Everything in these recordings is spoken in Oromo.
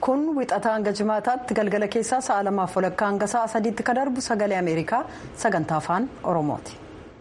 Kun wixataa hanga jimaataatti galgala keessaa sa'a 2:00 hanga sa'a 3tti kan darbu sagalee Ameerikaa sagantaa afaan Oromooti.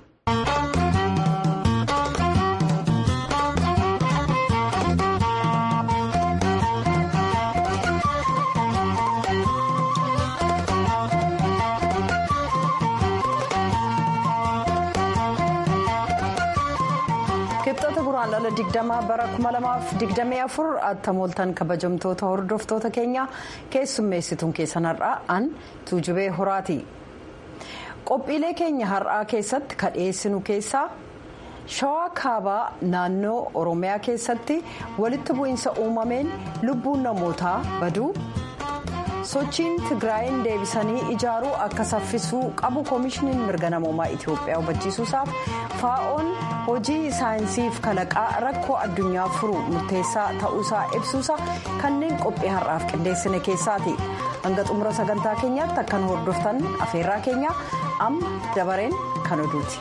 Guraandhala 20 bara 2024 attamooltan kabajamtoota hordoftoota keenya keessummeessituun keessan har'aa an Tuujubee Horaati. Qophiilee keenya har'aa keessatti kan dhiyeessinu keessaa Shawaa Kaabaa naannoo Oromiyaa keessatti walitti bu'iinsa uumameen lubbuun namootaa baduu. Sochiin Tigraayin deebisanii ijaaruu akka saffisuu qabu koomishiniin mirga namoomaa Itoophiyaa hubachiisuusaaf faa'oon hojii saayinsiif kalaqaa rakkoo addunyaa furuu murteessaa ta'uusaa ibsuusa kanneen qophii har'aaf qindeessine keessaati. Hanga xumura sagantaa keenyaatti akkan hordoftan afeerraa keenya amma dabareen kan oduuti.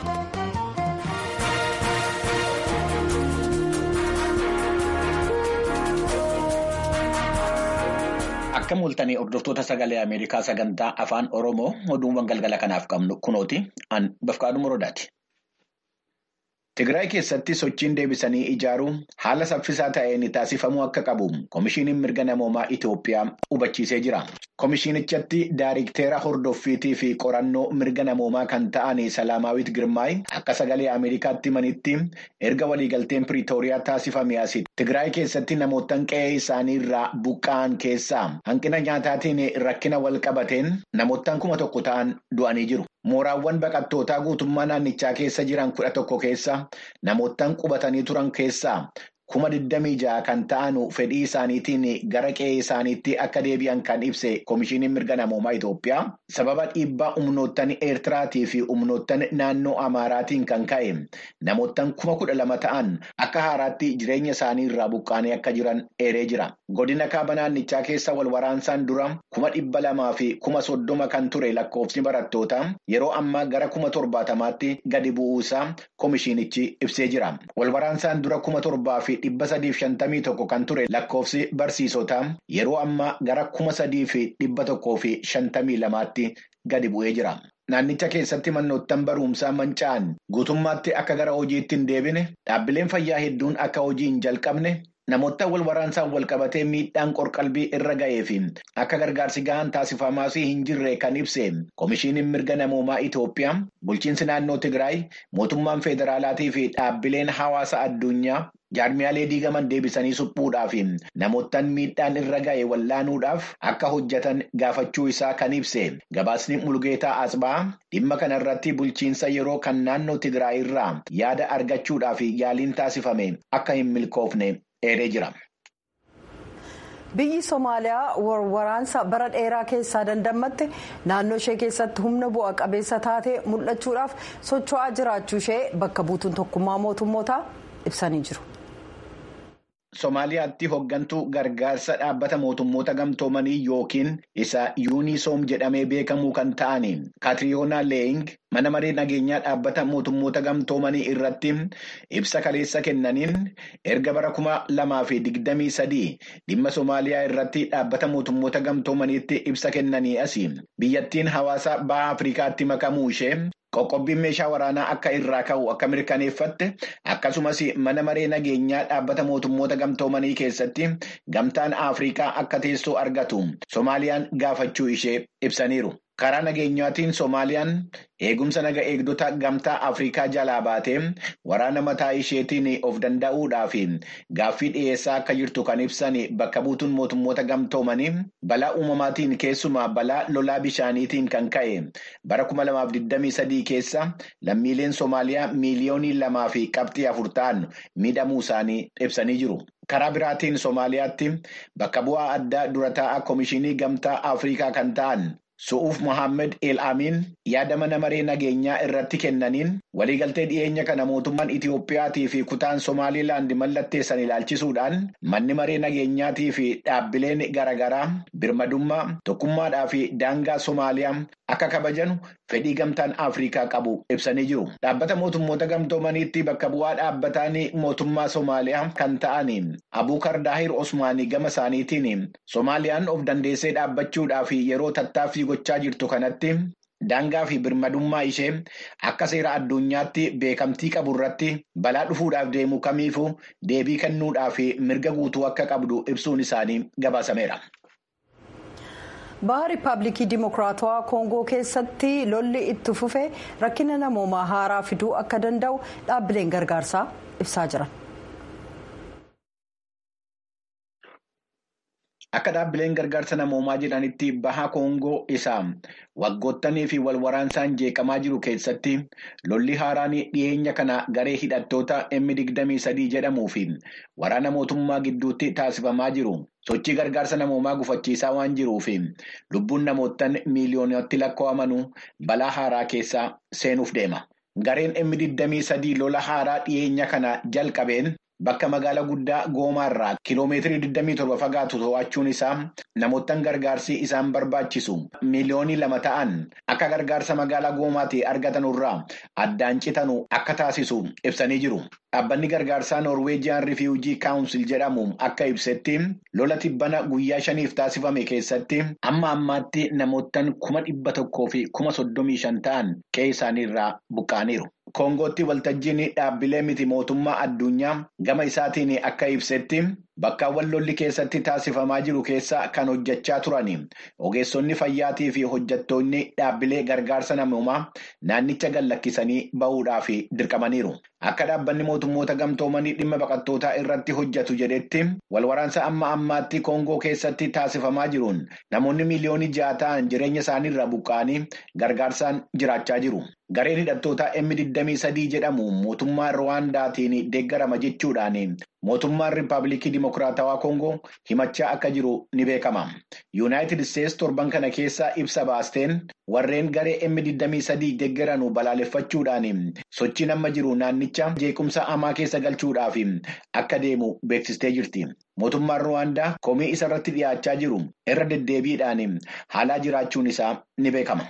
Akka mul'atanii hordoftoota sagalee Ameerikaa sagantaa afaan Oromoo oduuwwan galgala kanaaf qabnu kunooti an Bafqaaduu Morodaati. Tigraay keessatti sochiin deebisanii ijaaruu haala saffisaa ta'een taasifamuu akka qabu koomishiniin mirga namoomaa Itoophiyaa hubachiisee jira. Koomishinichatti Daayirikteera hordoffiitii fi qorannoo mirga namoomaa kan ta'an Salaamaawit Girmaay akka sagalee Ameerikaatti himanitti erga waliigalteen Piriitooriyaa taasifame asitti Tigraay keessatti namootaan qe'ee isaanii irraa buqqa'an keessaa hanqina nyaataatiin rakkina wal qabateen namootaan 1,000 ta'an du'anii jiru. Mooraawwan baqattootaa guutummaa naannichaa keessa jiran 11 keessa namootaan qubatanii turan keessaa 26,000 kan ta'an fedhii isaaniitiin gara qe'ee isaaniitti akka deebi'an kan ibse koomishiniin mirga namoomaa Itoophiyaa sababa dhiibbaa humnoottan Eertiraatii fi humnoottan naannoo Amaaraatiin kan ka'e namootaan 12,000 ta'an akka haaraatti jireenya isaanii irraa buqqaanii akka jiran eeree jira. Godina kaaba naannichaa keessa wal waraansaan dura 200,000 fi 30,000 kan ture lakkoofsi barattootaa yeroo ammaa gara 70,000tti gadi bu'uusaa koomishinichi ibsee jira. Wal waraansaan dura 7,000 fi 351 kan ture lakkoofsi barsiisotaa yeroo ammaa gara 3,152tti gadi bu'ee jira. Naannicha keessatti manoottan barumsaa manca'an guutummaatti akka gara hojiitti hin deebine dhaabbileen fayyaa hedduun akka hojii hin jalqabne. Namoota wal waraansaan wal qabatee miidhaan qorqalbii irra ga'ee fi akka gargaarsi gahaan taasifamaas hin jirre kan ibse koomishiniin mirga namoomaa Itoophiyaa bulchiinsi naannoo Tigraay mootummaan federaalaatii fi dhaabbileen hawaasa addunyaa jaarmiyaalee diigaman deebisanii suphuudhaaf namootaan miidhaan irra ga'e wallaanuudhaaf akka hojjetan gaafachuu isaa kan ibse gabaasni Mulgeetaa Asbaa dhimma kanarratti bulchiinsa yeroo kan naannoo Tigraay irraa yaada argachuudhaaf yaaliin taasifame akka hin milkoofne. Biyyi Somaaliyaa waraansa bara dheeraa keessaa dandamatte naannoo ishee keessatti humna bu'a qabeessa taatee mul'achuudhaaf socho'aa jiraachuu ishee bakka buutuun tokkummaa mootummootaa ibsanii jiru. Somaaliyaatti hoggantuu gargaarsa dhaabbata mootummoota gamtoomanii yookiin isa Yuunisoom jedhamee beekamuu kan ta'an Kaatiriyoonaa Leeying mana maree nageenyaa dhaabbata mootummoota gamtoomanii irratti ibsa kaleessa kennaniin erga bara 2023 dhimma Somaaliyaa irratti dhaabbata mootummoota gamtoomaniitti ibsa kennanii asii biyyattiin hawaasa baha Afrikaatti makamuu ishee. Qoqqobbiin meeshaa waraanaa akka irraa ka'u akka mirkaneeffatte akkasumas mana maree nageenyaa dhaabbata mootummoota gamtoomanii keessatti gamtaan Afrikaa akka teessoo argatu Somaaliyaan gaafachuu ishee ibsaniiru. Karaa nageenyaatiin Somaaliyaan eegumsa naga eegdota gamtaa Afrikaa jalaa baatee waraana mataa isheetiin of danda'uudhaaf gaaffii dhiyeessaa akka jirtu kan ibsan bakka buutuun mootummoota gamtoomanii balaa uumamaatiin keessumaa balaa lolaa bishaaniitiin kan ka'e bara 2023 keessa lammiileen Somaaliyaa miliyoonii 2.4 ta'an miidhamuu isaanii ibsanii jiru. Karaa biraatiin Somaaliyaatti bakka bu'aa addaa dura taa'aa koomishinii gamtaa Afrikaa kan ta'an Su'uuf Mohaammed El Amiin yaada mana maree nageenyaa irratti kennaniin waliigaltee dhiyeenya kana mootummaan Itiyoophiyaatii fi kutaan Somaaliilaand mallatteessan ilaalchisuudhaan manni maree nageenyaatii fi dhaabbileen garaagaraa birmadummaa tokkummaadhaa fi daangaa Somaaliyaa akka kabajanu fedhii gamtaan Afrikaa qabu ibsanii jiru. Dhaabbata mootummoota gamtoomaniitti bakka bu'aa dhaabbataan mootummaa Somaaliyaa kan ta'aniin Abuukar Daahir Osmaanii gama isaaniitiin Somaaliyaan of dandeessee dhaabbachuudhaaf yeroo tattaaffii gochaa jirtu kanatti daangaa fi birmadummaa ishee akka seera addunyaatti beekamtii qabu irratti balaa dhufuudhaaf deemu kamiifuu deebii kennuudhaaf mirga guutuu akka qabdu ibsuun isaanii gabaasameera. Baha Riippaabilikii Dimokiraatawaa Koongoo keessatti lolli itti fufee rakkina namoomaa haaraa fiduu akka danda'u dhaabbileen gargaarsaa ibsaa jiran. Akka dhaabbileen gargaarsa namoomaa jedhanitti baha Koongoo isaa waggoottanii fi walwaraansaan jeeqamaa jiru keessatti lolli haaraan dhiyeenya kana garee hidhattoota M23 jedhamuu fi waraana mootummaa gidduutti taasifamaa jiru. Sochii gargaarsa namoomaa gufachiisaa waan jiruuf lubbuun namootaan miiliyoonatti lakkaa'amanuu balaa haaraa keessa seenuuf deema. Gareen M23 lola haaraa dhiyeenya kana jalqabeen bakka magaalaa guddaa Goomaarraa kiloomeetirii 27 fagaatu to'achuun isaa namootaan gargaarsi isaan barbaachisu miiliyoonii 2 ta'an akka gargaarsa magaalaa Goomaatii argatanurraa addaan citanu akka taasisu ibsanii jiru. Dhaabbanni gargaarsaa Norwegian Refugee Council jedhamu akka ibsetti lola tibbana guyyaa 5 taasifame keessatti amma ammaatti namootaan 100,000 fi 35,000 ta'an qe'ee isaaniirraa buqqaaniiru. Koongootti waltajjiin dhaabbilee miti mootummaa addunyaa gama isaatiin akka ibsetti bakkaawwan lolli keessatti taasifamaa jiru keessa kan hojjechaa turani. Ogeessonni fayyaatii fi hojjettoonni dhaabbilee gargaarsa namoomaa naannicha gallakkisanii bahuudhaaf dirqamaniiru. Akka dhaabbanni mootummoota gamtoomanii dhimma baqattootaa irratti hojjetu jedhetti walwaraansa amma ammaatti Koongoo keessatti taasifamaa jiruun namoonni miiliyoonii 6 ta'an jireenya isaaniirraa buqqa'anii gargaarsaan jiraachaa jiru. Gareen hidhattoota M23 jedhamu mootummaa Rwaandaatiin deeggarama jechuudhaan mootummaan Riippaabilikii Dimokiraatawaa Koongoo himachaa akka jiru ni beekama. Yuunaayitid Isteetsi torban kana keessa ibsa baasteen warreen garee M23 deeggaranuu balaaleffachuudhaan sochiin amma jiru naannicha jeequmsa hamaa keessa galchuudhaaf akka deemu beeksistee jirti. Mootummaan Rwaandaa komii isarratti dhiyaachaa jiru irra deddeebiidhaan haalaa jiraachuun isaa ni beekama.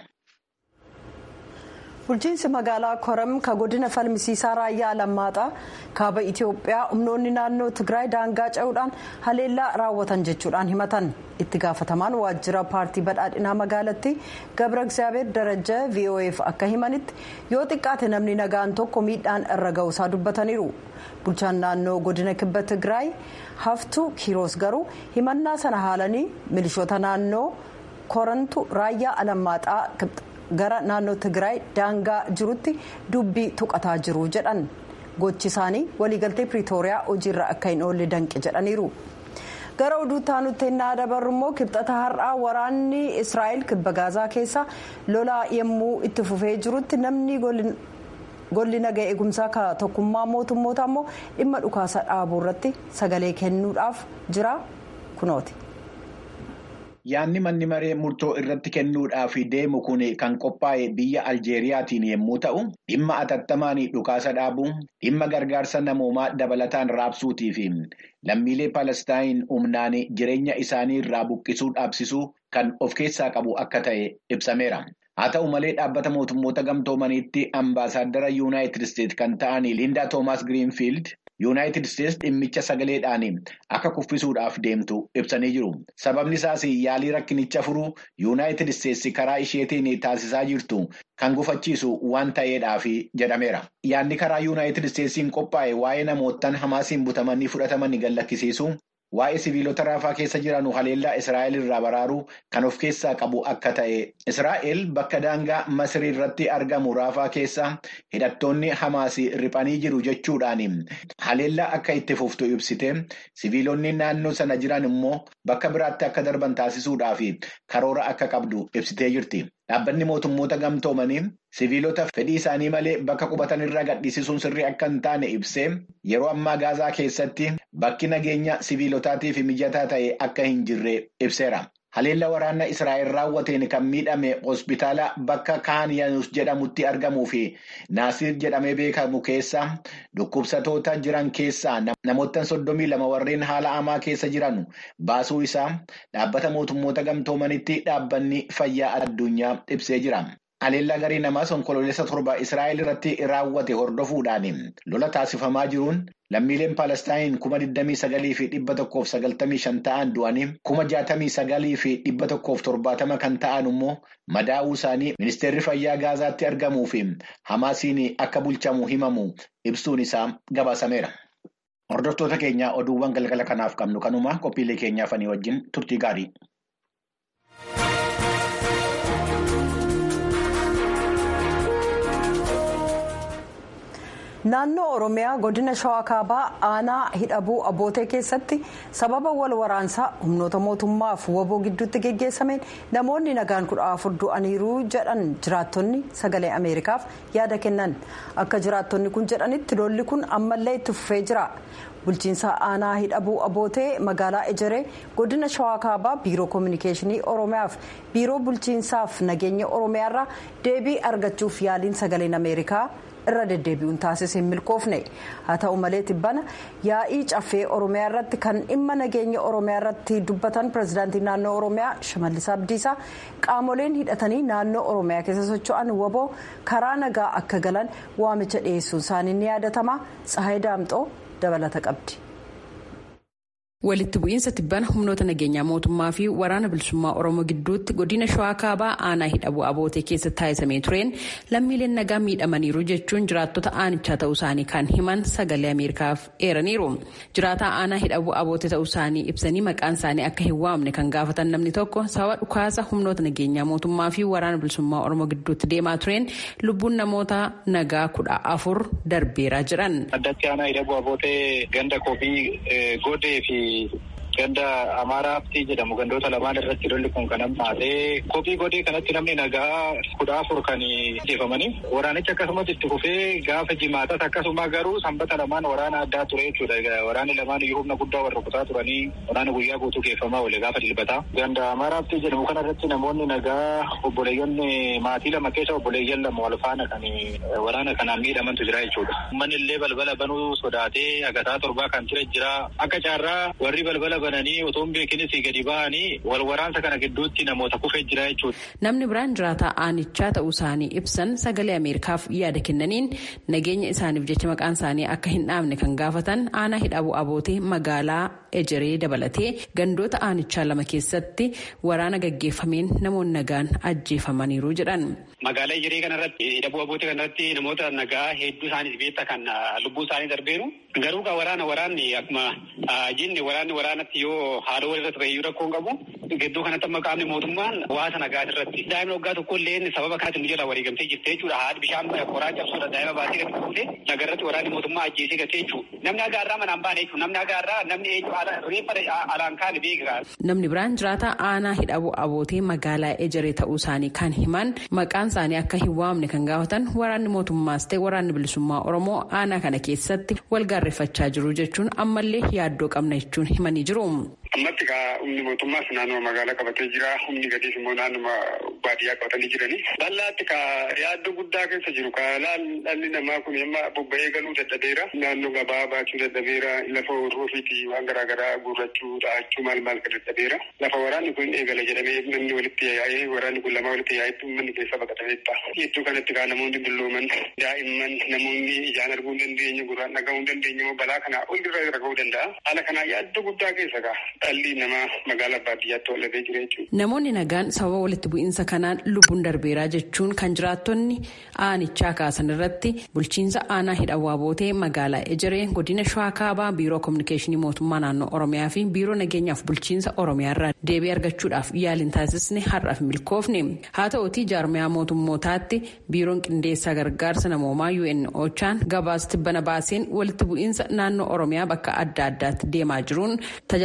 Bulchiinsi magaalaa Koram ka godina falmisiisaa raayyaa Alamaaxaa kaaba Itiyoophiyaa humnoonni naannoo Tigraay daangaa ce'uudhaan haleellaa raawwatan jechuudhaan himatan. Itti gaafatamaan waajjira paartii badhaadhinaa magaalatti Gabra Egzaabeer Darajaa VOA'f akka himanitti yoo xiqqaate namni nagaan tokko miidhaan irra ga'uusaa dubbataniiru. Bulchaan naannoo godina kibba Tigraay Haftuu Kiiroos garuu himannaa sana haalanii milishoota naannoo Korantu raayyaa Alamaaxaa gara naannoo Tigraay daangaa jirutti dubbii tuqataa jiru jedhan. Gochi isaanii waliigaltee Piriitooriyaa hojiirra akka hin oolle danqe jedhaniiru. Gara oduu taanutti innaa dabarru immoo kibxata har'aa waraanni Israa'el kibba Gaazaa keessa lolaa yemmuu itti fufee jirutti namni golli nagaa eegumsaa ka tokkummaa mootummoota immoo dhimma dhukaasa dhaabuu irratti sagalee kennuudhaaf jira kunooti. Yaanni manni maree murtoo irratti kennuudhaaf deemu kun kan qophaa'e biyya Aljeeriyaatiin yommuu ta'u, dhimma atattamaan dhukaasa dhaabuu, dhimma gargaarsa namoomaa dabalataan raabsuutii fi lammiilee Palestaayin humnaan jireenya isaanii irraa buqqisuu dhaabsisuu kan of keessaa qabu akka ta'e ibsameera. Haa ta'u malee dhaabbata mootummoota gamtoomaniitti ambaasaaddara Yuunaayitid Isteetsi kan ta'an Linda Toomaas Giriinfiild Yuunaayitid Isteetsi dhimmicha sagaleedhaan akka kuffisuudhaaf deemtu ibsanii jiru. Sababni isaas yaalii rakkinicha furuu Yuunaayitid Isteetsi karaa isheetiin taasisaa jirtu kan gufachiisu waan ta'eedhaaf jedhameera. Yaadni karaa Yuunaayitid Isteetsiin qophaa'e waa'ee namootaan Hamaasiin butamanii fudhatamanii gallakkisiisu. Waa'ee siviilota raafaa keessa jiran haleellaa Israa'el irraa baraaruu kan of keessaa qabu akka ta'e. Israa'el bakka daangaa Masrii irratti argamu raafaa keessa hidhattoonni Hamaasii riphanii jiru jechuudhaan haleellaa akka itti fuftu ibsite. Siviilonni naannoo sana jiran immoo bakka biraatti akka darban taasisuudhaaf karoora akka qabdu ibsitee jirti. Dhaabbanni mootummoota gamtoomanii siviilota fedhii isaanii malee bakka qubatan irraa gadhiisisuun sirrii akka hin taane ibsee yeroo ammaa Gaazaa keessatti bakki nageenya siviilotaatiif mijataa ta'e akka hin jirre ibseera. Haleella waraana Israa'el raawwateen kan miidhame hospitaala bakka Kaaniyus jedhamutti argamuu fi Naasir jedhamee beekamu keessa dhukkubsatoota jiran keessaa namoota 32 warreen haala hamaa keessa jiran baasuu isaa dhaabbata mootummoota gamtoomanitti dhaabbanni fayyaa addunyaa ibsee jira. Haleellaa garii namaa onkoloolessa 7 Israa'el irratti raawwate hordofuudhaan lola taasifamaa jiruun lammiileen Palestaayin 29,195 ta'an du'anii 69,170 kan ta'an immoo madaa'uu isaanii ministeerri fayyaa Gaazaatti argamuu fi Hamaasiin akka bulchamu himamu ibsuun isaa gabaasameera. Hordoftoota keenya oduuwwan galgala kanaaf qabnu kanuma qophiilee keenyaaf ani wajjin turtii gaarii. Naannoo Oromiyaa godina Shawaa Kaabaa aanaa hidhabuu abootee keessatti sababa wal waraansaa humnoota mootummaaf waboo gidduutti geggeessameen namoonni nagaan 14 du'aniiru jedhan jiraattonni sagalee Ameerikaaf yaada kennan. Akka jiraattonni kun jedhanitti lolli kun ammallee itti fufee jira. Bulchiinsa aanaa hidhabuu abootee magaalaa Ejeree godina Shawaa Kaabaa biiroo koominikeeshinii Oromiyaaf biiroo bulchiinsaaf nageenya Oromiyaarraa deebii argachuuf yaaliin sagaleen Ameerikaa irra deddeebi'uun taasisee hin milkoofne. Haa ta'u malee tibbana yaa'ii caffee Oromiyaa irratti kan dhimma nageenya Oromiyaa irratti dubbatan pirezidaantii naannoo Oromiyaa Shimallis Abdiisaa qaamoleen hidhatanii naannoo Oromiyaa keessa socho'an waboo karaa nagaa akka galan waamicha dhiyeessuun isaanii ni yaadatama. Tsahaay Daamxoo dabalata qabdi. Walitti bu'iinsa tibbana humnoota nageenyaa mootummaa fi waraana bilisummaa Oromoo gidduutti godina Shawaa Kaabaa aanaa hidhabuu abootee keessatti taasisamee tureen lammiileen nagaa miidhamaniiru jechuun jiraattota aanichaa ta'uu isaanii kan himan sagalee Ameerikaaf eeraniiru. Jiraataa aanaa hidhabuu abootee ta'uu isaanii ibsanii maqaan isaanii akka hin waamne kan gaafatan namni tokko sababa dhukaasa humnoota nageenyaa mootummaa fi waraana bilisummaa Oromoo gidduutti deemaa tureen lubbuun namoota nagaa 14 darbeera jiran. Addatti aanaa hidhabuu abootee ganda koobii godee fi ganda Amaaraatti jedhamu gandoota lamaan irratti lolli kun kan hammaatee kophii godee kanatti namni nagaa 14 kan jeefamanii waraanichi akkasumas itti fufee gaafa jimaatas akkasuma garuu sanbata lamaan waraana addaa ture jechuudha. Waraanni lamaan humna guddaa warra rukutaa turanii waraana guyyaa guutuu geeffamaa oole gaafa dilbataa. Ganda Amaaraatti jedhamu kanarratti namoonni nagaa obboleeyyan maatii lama keessa obboleeyyan lama wal faana kan waraana kanaan miidhamantu jira jechuudha. Uummanni illee balbala banuu sodaatee agataa torbaa kan ture jira. Akka caarraa warri balbala bananii otoo beekinis gadi ba'anii wal waraansa kana gidduutti namoota kufee jira jechuudha. Namni biraan jiraataa aanichaa ta'uu isaanii ibsan sagalee Ameerikaaf yaada kennaniin nageenya isaaniif jecha maqaan isaanii akka hin dhaamne kan gaafatan aanaa hidhabuu abootee magaalaa Ejeree dabalatee gandoota aanichaa lama keessatti waraana gaggeeffameen namoonni nagaan ajjeefamaniiru jedhan. Magaalaa Ejeree kanarratti hidhabuu abootee kanarratti namoota nagaa hedduu isaaniif beekta kan lubbuu isaanii darbeeru. Garuu kan waraanni akkuma jinni waraanatti yoo haala walirratti baay'ee rakkoon qabu gidduu kanatti amma qaamni mootummaan hawaasa nagaa irratti daa'imni waggaa tokko illee sababa kanatti nu jala waliigamtee jirti jechuudha. Haadhi bishaan qoraa cabsuudha daa'ima baasee gadi fuutee nagarratti waraanni mootummaa ajjeesee gatee jechuudha. Namni agaarraa manaan baane jechuudha. Namni agaarraa namni reeffa alaan kaane beekaa. Namni biraan jiraataa aanaa hidhabuu abootee magaalaa Ejeree ta'uu isaanii kan himan maqaan isaanii akka hin waamne kan gaafatan waraanni mootummaas ta'e waraanni bilisummaa Oromoo aanaa kana keessatti wal gaarreeffachaa jiru jechuun ammallee yaaddoo qabna jechuun himanii jiru. Ammatti humni mootummaas naannoo magaalaa qabatee jira. Humni gadiis immoo naannoo baadiyyaa qabatanii jiranii. Bal'aatti yaaddoo guddaa keessa jiru. Dhalli namaa kun amma bobba'ee galuu dadhabeera. Naannoo gabaa baachuu dadhabeera. Lafa horoofiiti waan garaagaraa guurrachuu dhahachuu maal kan dadhabeera. Lafa waraanni kun eegala jedhamee namni walitti yaa'ee waraanni kun lama walitti yaa'etti uummanni keessa baqatameetta. Iddoo kanatti namoonni dullooman daa'imman namoonni ijaan arguu hin dandeenye gurraan dhaga'uu hin dandeenye balaa kanaa olirra dhaga'uu danda'a. Haala kanaa yaaddoo guddaa keessa dhalli namaa magaalaa baadiyyaatti oollatee jira jechuudha. Namoonni nagaan sababa walitti bu'iinsa kanaan lubbuun darbeeraa jechuun kan jiraattonni aanichaa kaasan irratti bulchiinsa aanaa hidhabuu abootee magaalaa Ejeree godina Shawaa Kaabaa biiroo koominikeeshinii mootummaa naannoo Oromiyaa fi biiroo nageenyaaf bulchiinsa Oromiyaa irraa deebii argachuudhaaf yaaliin taasisne har'aaf milkoofne. Haa ta'uutii jaarmiyaa mootummootaatti biiroon qindeessaa gargaarsa namoomaa UNOChaan gabaasa tibbana baaseen walitti bu'iinsa naannoo Oromiyaa bakka adda addaatti deemaa jiruun tajaajila fayyaa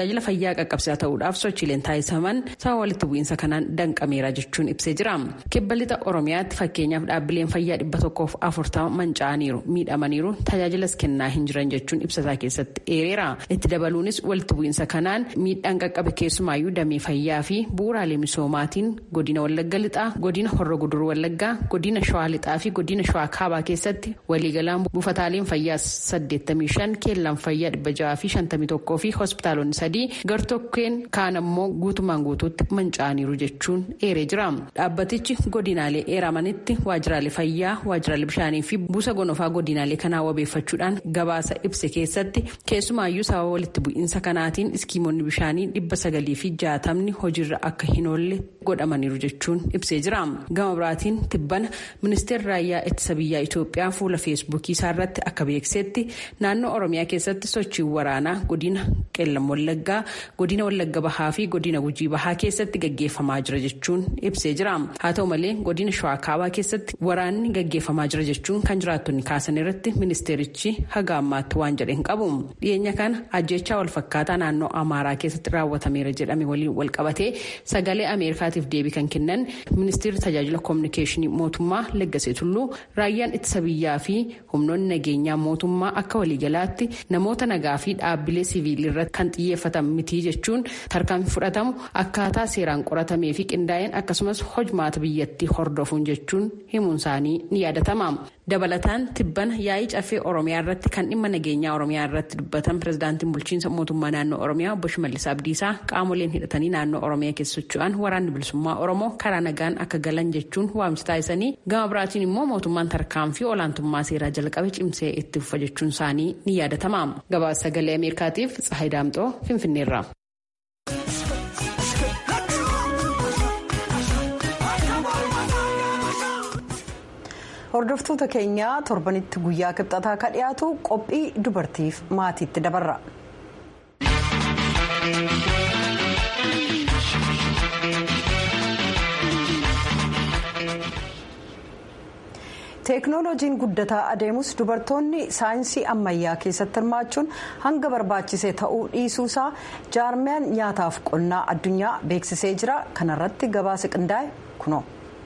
fayyaa qaqqabsiisaa ta'uudhaaf sochiileen taasisaman sababa walitti bu'iinsa kanaan danqameera jechuun ibsee jira. Kibba lixa Oromiyaatti fakkeenyaaf dhaabbileen fayyaa 140 manca'aniiru miidhamaniiru tajaajilas kennaa hin jiran jechuun ibsasaa keessatti eereera. Itti dabaluunis walitti bu'iinsa kanaan miidhaan qaqqabe keessumaayyuu damee fayyaa fi bu'uuraalee misoomaatiin godina Wallagga lixaa, godina Horroo Guduruu Wallaggaa, godina Shawaa lixaa fi godina Shawaa kaabaa keessatti waliigalaan buufataaleen fayyaa 85, keellaan fayyaa 651 fi hospitaalonni 3 gartokkeen kaan ammoo guutumaan guutuutti manca'aniiru jechuun eeree jira. Dhaabbatichi godinaalee eeramanitti waajjiraalee fayyaa, waajjiraalee bishaanii fi buusa gonofaa godinaalee kanaa wabeeffachuudhaan gabaasa ibse keessatti keessumaayyuu sababa walitti bu'iinsa kanaatiin iskiimonni bishaanii 960 hojiirra akka hin oolle godhamaniiru jechuun ibsee jira. Gama biraatiin tibbana ministeerri raayyaa ittisa biyyaa Itoophiyaa fuula feesbuukii isaa irratti akka beeksetti naannoo Oromiyaa keessatti sochii waraanaa godina Qeellam Wallaggaa, godina Wallagga Bahaa fi godina Gujii Bahaa keessatti gaggeeffamaa jira jechuun ibsee jira. Haa ta'u malee godina Shawaa kaabaa keessatti waraanni gaggeeffamaa jira jechuun kan jiraattonni kaasan irratti ministeerichi haga ammaatti waan jedhe hin qabu. Dhiyeenya kana ajjechaa walfakkaataa naannoo Amaaraa keessatti raawwatameera jedhame waliin walqabatee sagalee Ameerikaatiif deebii kan kennan ministeerri tajaajila koominikeeshinii mootummaa Leggasee Tulluu raayyaan ittisa biyyaa fi humnoonni nageenyaa mootummaa akka waliigalaatti namoota nagaa fi dhaabbilee siviilii irratti kan xiyyeeffatan mitii jechuun tarkaanfii fudhatamu akkaataa seeraan qoratamee fi qindaa'een akkasumas hojmaata biyyattii hordofuun jechuun himuun isaanii ni yaadatama. Dabalataan tibbana yaa'ii caffee Oromiyaa irratti kan dhimma nageenyaa Oromiyaa irratti dubbatan pirezidaantiin bulchiinsa mootummaa naannoo Oromiyaa obbo Shimallis Abdiisaa qaamoleen hidhatanii naannoo Oromiyaa keessa socho'an waraanni bilisummaa Oromoo karaa nagaan akka galan jechuun waamicha taasisanii gama biraatiin immoo mootummaan tarkaanfii olaantummaa seeraa jalqabe cimsee itti fufa jechuun isaanii ni yaadatama. Gabaasa sagalee Ameerikaatiif Tsahayi Daamxoo Finfinneerraa. Hordoftoota keenya torbanitti guyyaa kibxataa ka dhiyaatu qophii dubartiif maatiitti dabarra. Teeknooloojiin guddataa adeemus dubartoonni saayinsii ammayyaa keessatti hirmaachuun hanga barbaachisee ta'uu dhiisuusaa jaarmiyaan nyaataaf qonnaa addunyaa beeksisee jira. Kanarratti gabaasa qindaa'e kunoo.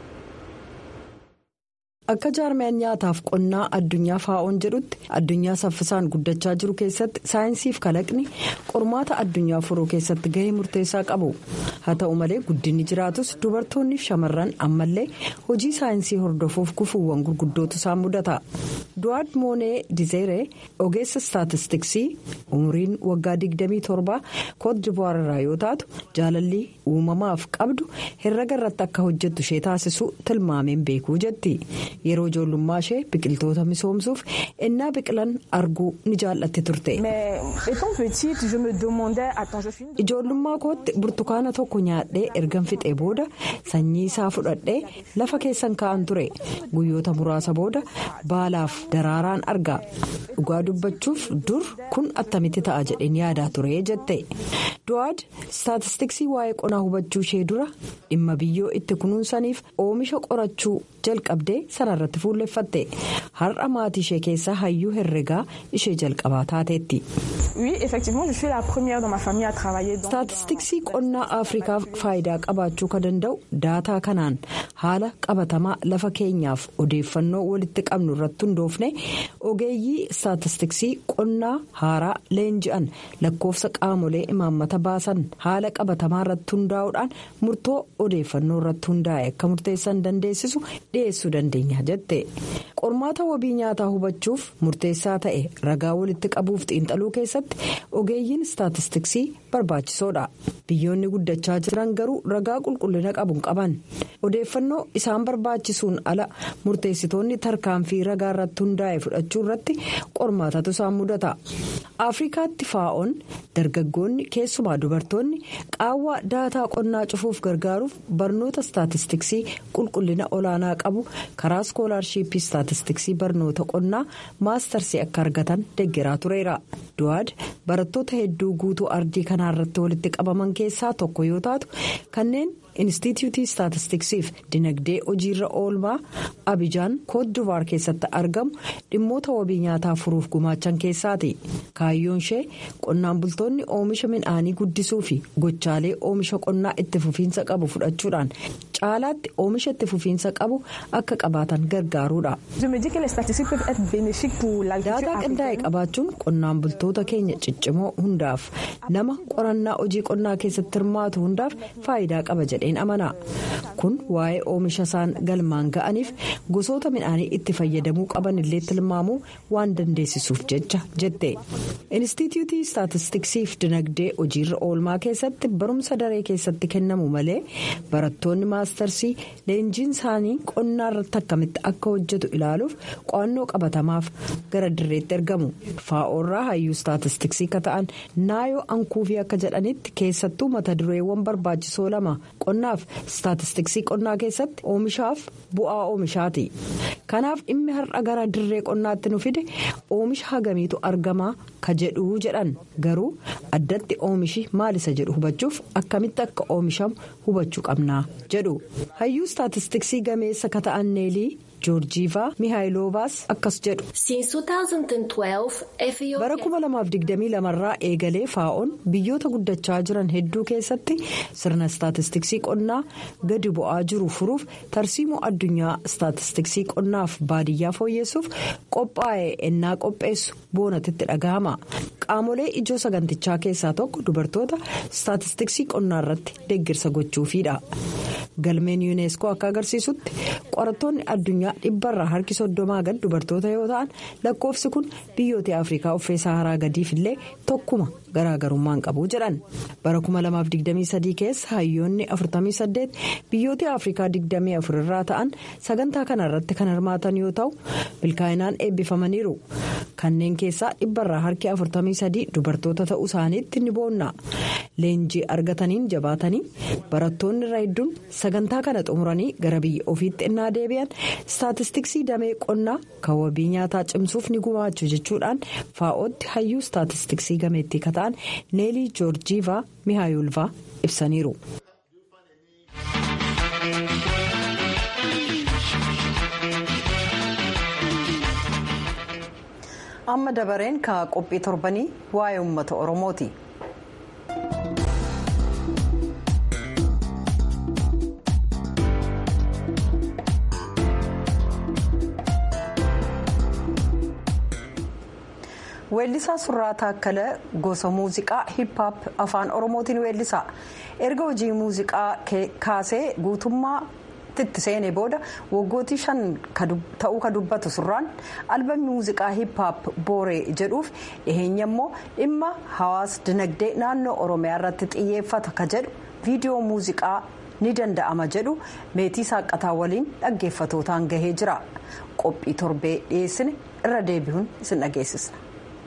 Akka jaarmiyaan nyaataaf qonnaa addunyaa faa'oon jedhutti addunyaa saffisaan guddachaa jiru keessatti saayinsiif kalaqni qormaata addunyaa furuu keessatti gahee murteessaa qabu. Haa ta'u malee guddinni jiraatus dubartoonni fi shamarran ammallee hojii saayinsii hordofuuf gufuuwwan gurguddootu isaan mudata. Duwaad Moonee Dizeeree ogeessa istaatistiksii umriin waggaa 27 Koot Divuwaar irraa yoo taatu jaalallii uumamaaf qabdu herrega irratti akka hojjettu ishee taasisu tilmaameen beekuu jetti. Yeroo ijoollummaa ishee biqiltoota misoomsuuf ennaa biqilan arguu ni jaallatti turte. Ijoollummaa kootti burtukaana tokko nyaadhee ergan fixee booda sanyii isaa fudhadhee lafa keessan kaa'an ture. Guyyoota muraasa booda baalaaf daraaraan argaa. Dhugaa dubbachuuf dur kun attamitti ta'a jedheen yaadaa ture jette. Duwaad istaatistiksii waa'ee qonnaa hubachuu ishee dura dhimma biyyoo itti kunuunsaniif oomisha qorachuu jalqabdee sanarratti fuulleffatte. Har'a maatii ishee keessaa hayyuu herregaa ishee jalqabaa taateetti. Istaatistiksii qonnaa Afrikaaf faayidaa qabaachuu kan danda'u daataa kanaan haala qabatamaa lafa keenyaaf odeeffannoo walitti qabnu irratti hundoofne ogeeyyii istaatistiksii qonnaa haaraa leenji'an lakkoofsa qaamolee imaammata baasan haala qabatamaa irratti hundaa'uudhaan murtoo odeeffannoo irratti hundaa'e akka murteessan dandeessisu dhiyeessuu dandeenya jette. Qormaata wabii nyaataa hubachuuf murteessaa ta'e ragaa walitti qabuuf xiinxaluu keessatti ogeeyyiin istaatistiksii barbaachisoodha. Biyyoonni guddachaa jiran garuu ragaa qulqullina qabu hin qaban. Odeeffannoo isaan barbaachisuun ala murteessitoonni tarkaanfii ragaa irratti hundaa'e fudhachuu irratti qormaatatu isaan mudata. Afrikaatti faa'oon dargaggoonni keessumaa dubartoonni qaawwa daataa qonnaa cufuuf gargaaruuf barnoota istaatistiksii qulqullina olaanaa qabu karaa iskoolaarshiippii istaatistiksii barnoota qonnaa maastarsii akka argatan deeggaraa tureera. Duwaad barattoota hedduu guutuu ardii kanaarratti walitti qabaman keessaa tokko yoo taatu kanneen Inistituutii Istaatistiksiif dinagdee hojiirra oolmaa Abijaan Koodivuwaar keessatti argamu dhimmoota wabii nyaataa furuuf gumaachan keessaati. Kaayyoon ishee qonnaan bultoonni oomisha midhaanii guddisuu fi gochaalee oomisha qonnaa itti fufiinsa qabu fudhachuudhaan caalaatti oomisha itti fufiinsa qabu akka qabaatan gargaaruudha. Daataa qindaa'e qabaachuun qonnaan bultoota keenya ciccimoo hundaaf nama qorannaa hojii qonnaa keessatti hirmaatu hundaaf faayidaa qaba jedheen amana. Kun waa'ee oomisha isaan galmaan ga'aniif gosoota midhaanii itti fayyadamuu qaban illee tilmaamuu waan dandeessisuuf jecha jette. Inistituutii Istaatistiksiif dinagdee hojiirra oolmaa keessatti barumsa daree keessatti kennamu malee barattoonni maastarsii leenjiin isaanii qonnaa irratti akkamitti akka hojjetu ilaaluuf qo'annoo qabatamaaf gara dirreetti ergamu. Faa'oorraa hayyuu istaatistiksii akka ta'an naayoo ankuufii akka jedhanitti keessattuu mata dureewwan barbaachisoo lama qonnaaf istaatistiksii qonnaa keessatti oomishaaf bu'aa oomishaati. Kanaaf dhimmi har'a gara dirree qonnaatti nu fide oomisha hagamiitu argamaa ka jedhuu jedhan garuu addatti oomishi maal isa jedhu hubachuuf akkamitti akka oomishamu hubachuu qabnaa jedhu. Hayyuu istaatistiksii gameessa ka ta'an neelii joorjiivaa mihaayilovaas akkas jedhu. Bara 2022 irraa eegalee faa'oon biyyoota guddachaa jiran hedduu keessatti sirna istaatistiksii qonnaa gadi bu'aa jiru furuuf tarsiimoo addunyaa istaatistiksii qonnaaf baadiyyaa fooyyessuuf qophaa'ee ennaa qopheessu boonatitti dhagahama. Qaamolee ijoo sagantichaa keessaa tokko dubartoota istaatistiksii qonnaa irratti deeggarsa gochuufiidha. Galmeen yuuneeskoo akka agarsiisutti qorattoonni addunyaa dhibbarraa harki 30 gad dubartoota yoo ta'an lakkoofsi kun biyyoota Afrikaa uffee Saharaa gadiif illee tokkuma garaagarummaan qabu jedhan. Bara 2023 keessa hayyoonni 48 biyyoota Afrikaa 24 irraa ta'an sagantaa kana irratti kan hirmaatan yoo ta'u milkaa'inaan eebbifamaniiru. Kanneen keessaa dhibbarraa harki 43 dubartoota ta'uu isaaniitti ni boonna. Leenjii argataniin jabaatanii barattoonni irraa hedduun sagantaa kana xumuranii gara biyya ofiitti ennaa deebi'an istaatistiksii damee qonnaa kan wabii nyaataa cimsuuf ni gumaachu jechuudhaan faa'ootti hayyuu istaatistiksii gameettii ka ta'an neelii joorjiivaa mihaayilvaa ibsaniiru. Amma dabareen ka qophii torbanii waa'ee uummata Oromooti. Weellisaa Surraa Taakkalee gosa muuziqaa hip-hop afaan Oromootiin weellisa. Erga hojii muuziqaa kaasee guutummaa itti seenee booda waggootii 5 ta'uu ka dubbatu Surraan albaamii muuziqaa hip-hop booree jedhuuf dhiheenya immoo dhimma hawaas dinagdee naannoo Oromiyaa irratti xiyyeeffata ka jedhu viidiyoo muuziqaa ni danda'ama jedhu meetii saaqataa waliin dhaggeeffatootaan gahee jira. Qophii torbee dhiyeessine irra deebi'uun isin dhageessisna.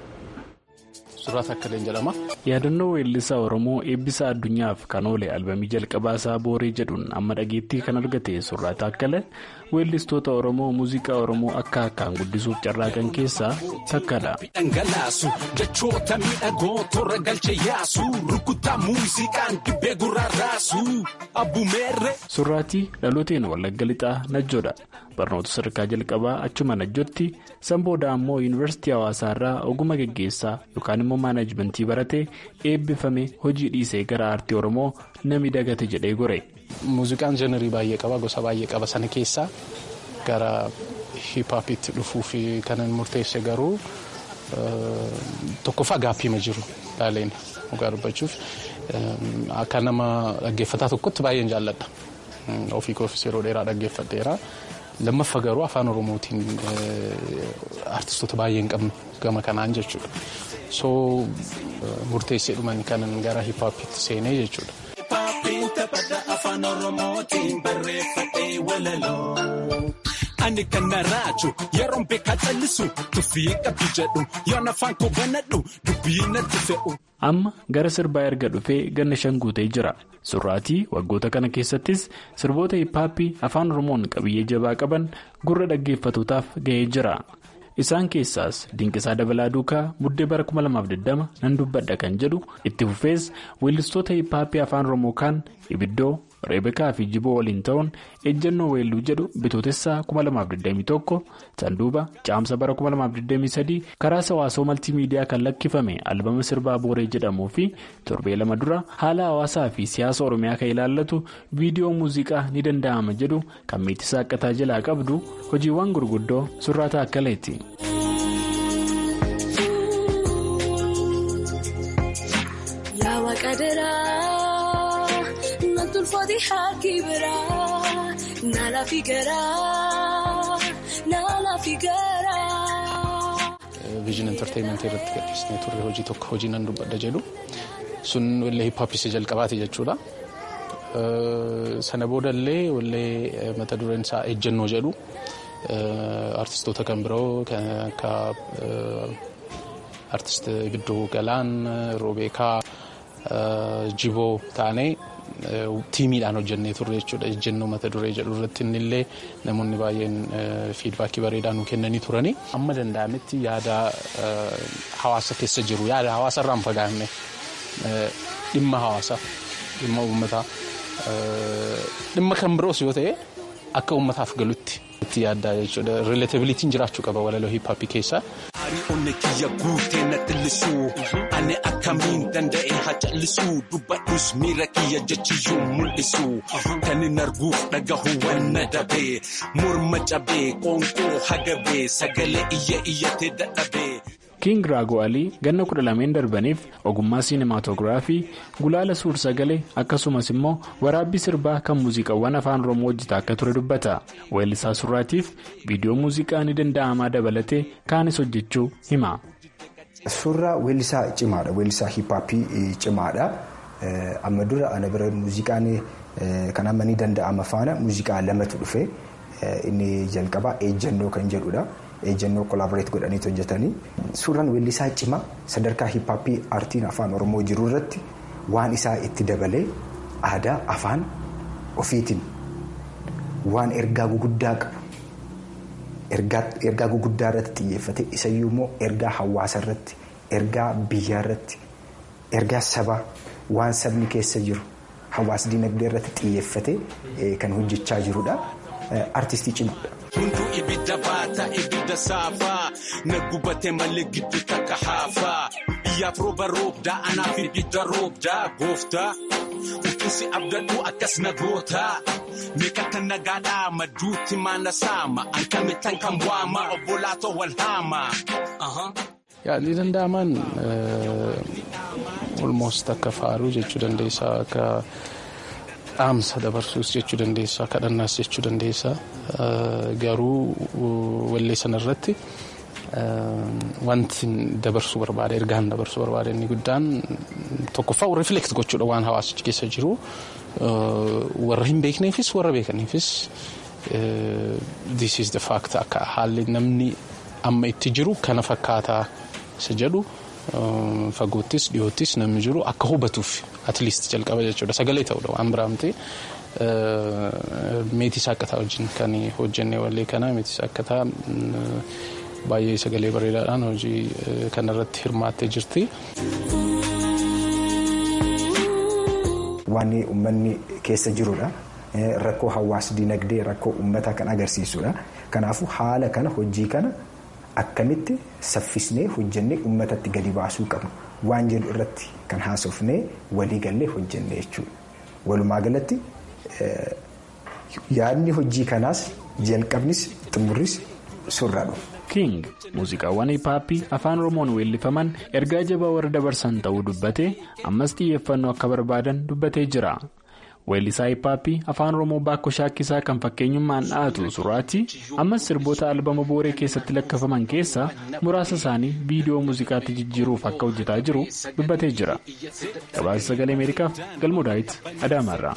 Surraa Taakkaleen jedhama. Yaadannoo weellisaa Oromoo eebbisa addunyaaf kan oole albaamii jalqabaa isaa booree jedhuun amma dhageettii kan argate Surraa Taakkalee weellistoota Oromoo muuziqaa Oromoo akka akkaan guddisuuf carraaqan keessaa takkadha. Dhangalaasu jechoota miidhagoo torra galchee yaasu rukuttaa muuziqaan dibbee gurraaraasu abbumeerre. Surraatii dhalooteen Wallagga Lixaa Najjoodha. Barnoota sadarkaa jalqabaa achuma Najjootti san booda ammoo yuunivarsiitii Hawaasaa irraa ogummaa geggeessaa yookaan immoo maanaajmentii baratee eebbifame hojii dhiisee gara aartii Oromoo nami dagate jedhee gore. Muuziqaan jenerii baay'ee qaba, gosa baay'ee qaba. Sana keessaa gara hip-hopitti dhufuuf kanan murteesse garuu tokkoffaa gaappiima jiru laaleen dhugaa dubbachuuf akka nama dhaggeeffataa tokkotti baay'een jaalladha. Ofii koofis yeroo dheeraa dhaggeeffadheera. Lammaffaa garuu afaan Oromootiin artistoota baay'ee hin qabnu gama kanaan jechuudha. So murteessee dhuman kanan gara hip-hopitti seenee jechuudha. Afaan Oromootiin barreeffadhee walaloo. Ani kan naraachuu yeroo beekaa callisu tuffii qabdu jedhu yoon afaan koo banadhu dubbii natti fe'u. Amma gara sirbaa erga dhufee ganna 5 guutee jira. Surraatii waggoota kana keessattis sirboota hip-hop afaan Oromoon qabiyyee jabaa qaban gurra dhaggeeffatootaaf gahee jira. Isaan keessaas Dinqisaa Dabalaa Duukaa Buddee bara 2020 nan dubbadha kan jedhu itti fufees weellistoota hiphaappii afaan Oromoo kaan Ibiddoo, Reebekaa fi Jiboo waliin ta'uun ejjennoo weelluu jedhu bitootessaa 2021 sanduuba caamsa bara 2023 karaa hawaasoo maltiimiidiyaa kan lakkifame albama sirbaa Booree jedhamuu fi torbee 2 dura haala hawaasaa fi siyaasa Oromiyaa kan ilaallatu viidiyoo muuziqaa ni danda'ama jedhu kan Meetisaa Akkataa jalaa qabdu hojiiwwan gurguddoo Surraa Taakkaleeti. Viijin entertainmentii irratti gadhiisnee turre hojii tokko hojii nan dubbadha jedhu sun wallee hiphaappii jalqabaati jechuudha. Sana boodallee wallee mata dureen isaa ejjennoo jedhu artistoota kan biroo kan akka artist Ibiddoo Galaan, Roobeekaa, Jiboo taanee tiimiidhaan hojjennee turre jechuudha. Ejjennoo mata duree jedhu irratti innillee namoonni baay'een fiidbaakii bareedaa nu kennanii turani. Amma danda'ametti yaada hawaasa keessa jiru yaada hawaasa irraan fagaanne dhimma hawaasaa dhimma uummataa dhimma kan biroos yoo ta'e akka uummataaf galutti itti yaaddaa jechuudha. Rileetabiliitiin jiraachuu qaba walaloo hiphaappii keessaa. Onni kiyya guutee na xillisuu ani akkamiin danda'e haa callisuu dubbadhus miira kiyya jechiyyuu mul'isuu kan hin arguuf dhagahu wanna dabee morma cabee qoonqoo hagabee sagalee iyyatee dadhabee. King Raagoo Alii ganna 12 darbaniif ogummaa siinimaatoogiraafii gulaala suur-sagalee akkasumas immoo waraabbii sirbaa kan muuziqaawwan afaan Oromoo hojjetaa akka ture dubbata. Weellisaa Surraatiif viidiyoo muuziqaa ni danda'amaa dabalatee kaanis hojjechuu hima. Surraa weellisaa cimaadha. Weellisaa hiphaappii cimaadha. Amma dura ana bira muuziqaan kan amma ni danda'ama faana muuziqaa lamatu dhufe inni jalqabaa ejjennoo kan jedhudha. Ejjennoo collaborate godhanii hojjetanii suuraan weellisaa cimaa sadarkaa hiphaappii aartiin afaan Oromoo jiru irratti waan isaa itti dabalee aadaa afaan ofiitiin waan ergaa guguddaa qabu ergaa guguddaa irratti xiyyeeffate isayyuu immoo ergaa hawaasa irratti ergaa biyyaa irratti ergaa sabaa waan sabni keessa jiru hawaas dinagdee irratti xiyyeeffate kan hojjechaa jirudha. Artistii cimaadha. Hunduu ibidda baata ibidda saafaa na gubatee malee gidduu takka haafaa biyyaaf rooba roobdaa anaaf ibidda roobdaa gooftaa uffisi abdadhu akkas na gootaa meeqa kan nagaadhaa madduutti maana saama ankamittan kan waama obbolaatoo wal haama. Yaadni danda'aman almost akka faaruu jechuu dandeessaa akka. Dhaamsa dabarsuus jechuu dandeessaa kadhannaas jechuu dandeessaa garuu wallee sanarratti wanti dabarsuu barbaade ergaan dabarsuu barbaade inni guddaan tokkoffaa reflect gochuudha waan hawaasichi keessa jiru warra hin beekneefis warra beekaniifis this is the fact akka haalli namni amma itti jiru kana fakkaataa isa jedhu. Fagoottis dhiyoottis namni jiru akka hubatuuf at least jalqaba jechuudha sagalee ta'udha waan biraamtee Meetisaa Akkataa wajjin kan hojjennee wallee kana Meetisaa Akkataa baay'ee sagalee bareedaadhaan hojii kanarratti hirmaattee jirti. Waan uummanni keessa jirudha rakkoo hawaas dinagdee rakkoo uummataa kan agarsiisudha. Kanaafuu haala kana hojii kana. Akkamitti saffisnee hojjennee uummatatti gadi baasuu qabnu waan jedhu irratti kan haasofnee walii gallee hojjennee jechuudha. Walumaa galatti yaadni hojii kanaas jalqabnis xumurris surraadha. King muuziqaawwan hiphaappii afaan Oromoon weellifaman ergaa jabaa warra dabarsan ta'uu dubbatee ammas xiyyeeffannoo akka barbaadan dubbatee jira. Weellisaa hiphaappii afaan Oromoo Baakkoo Shaakkisaa kan fakkeenyummaan dha'atu Surraatti ammas sirboota albama Booree keessatti lakkafaman keessaa muraasa isaanii viidiyoo muuziqaatti jijjiiruuf akka hojjetaa jiru dubbatee jira. Gabaasa Sagalee Ameerikaaf Galmoo Daawit Adaamaarraa.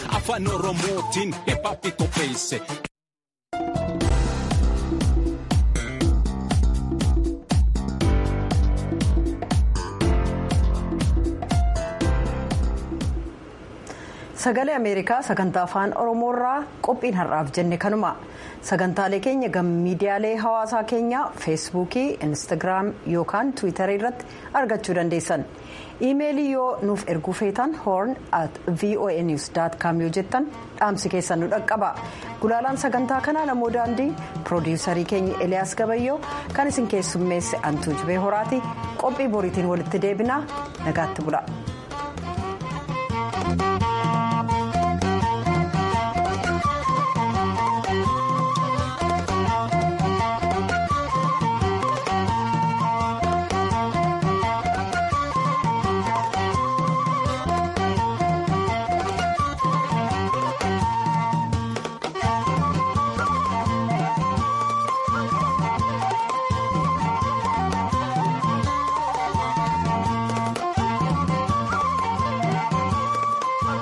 Sagalee Ameerikaa sagantaa afaan Oromoorraa qophiin har'aaf jenne kanuma. Sagantaalee keenya gama miidiyaalee hawaasaa keenyaa feesbuukii, instaagiraam yookaan tiwiitarii irratti argachuu dandeessan. Iimeelii yoo nuuf erguu feetan horn@voanews.com yoo jettan dhaamsi keessan nu dhaqqaba. Gulaalaan sagantaa kanaa namoo daandii piroodiisarii keenya Eliyaas Gabayyoo kan isin keessummeesse Antuu Jibee Horaati. Qophii boriitiin walitti deebinaa nagaatti bula.